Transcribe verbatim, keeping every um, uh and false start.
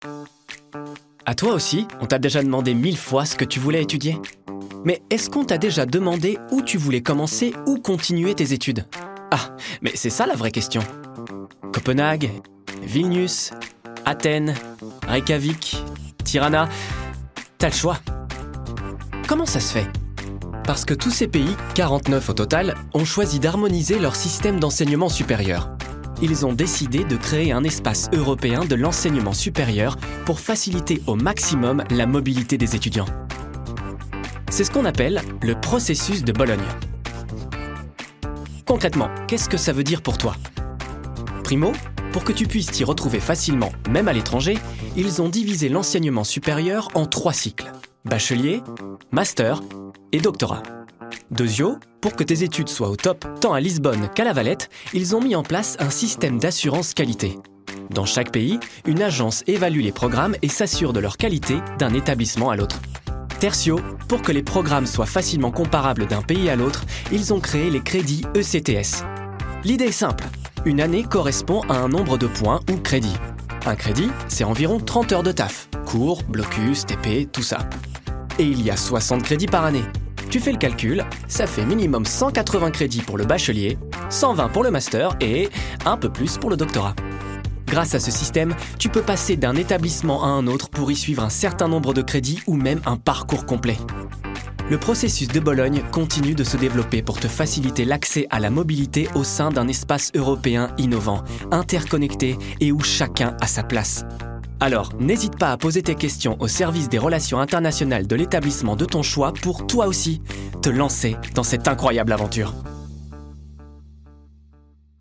À toi aussi, on t'a déjà demandé mille fois ce que tu voulais étudier. Mais est-ce qu'on t'a déjà demandé où tu voulais commencer ou continuer tes études? Ah, mais c'est ça la vraie question. Copenhague, Vilnius, Athènes, Reykjavik, Tirana, t'as le choix. Comment ça se fait? Parce que tous ces pays, quarante-neuf au total, ont choisi d'harmoniser leur système d'enseignement supérieur. Ils ont décidé de créer un espace européen de l'enseignement supérieur pour faciliter au maximum la mobilité des étudiants. C'est ce qu'on appelle le processus de Bologne. Concrètement, qu'est-ce que ça veut dire pour toi? Primo, pour que tu puisses t'y retrouver facilement, même à l'étranger, ils ont divisé l'enseignement supérieur en trois cycles: bachelier, master et doctorat. Deuxio, pour que tes études soient au top, tant à Lisbonne qu'à La Valette, ils ont mis en place un système d'assurance qualité. Dans chaque pays, une agence évalue les programmes et s'assure de leur qualité d'un établissement à l'autre. Tertio, pour que les programmes soient facilement comparables d'un pays à l'autre, ils ont créé les crédits E C T S. L'idée est simple. Une année correspond à un nombre de points ou crédits. Un crédit, c'est environ trente heures de taf. Cours, blocus, T P, tout ça. Et il y a soixante crédits par année. Tu fais le calcul, ça fait minimum cent quatre-vingts crédits pour le bachelier, cent vingt pour le master et un peu plus pour le doctorat. Grâce à ce système, tu peux passer d'un établissement à un autre pour y suivre un certain nombre de crédits ou même un parcours complet. Le processus de Bologne continue de se développer pour te faciliter l'accès à la mobilité au sein d'un espace européen innovant, interconnecté et où chacun a sa place. Alors, n'hésite pas à poser tes questions au service des relations internationales de l'établissement de ton choix pour toi aussi te lancer dans cette incroyable aventure.